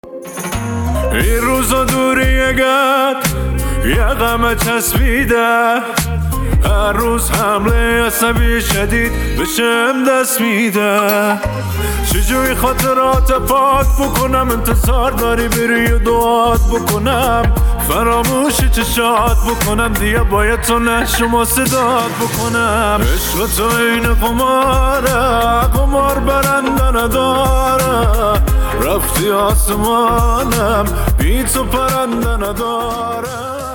این روزا دوریگت یه غم چسبیده، هر روز حمله عصبی شدید بشم دست میده. چجوری خاطرات پاک بکنم، انتظار داری بری و دعات بکنم، فراموش چشات بکنم، دیگه باید تو نشم صدات بکنم. عشق تو این قماره، قمار برنده نداره، رفتی آسمانم بی تو پرنده نداره.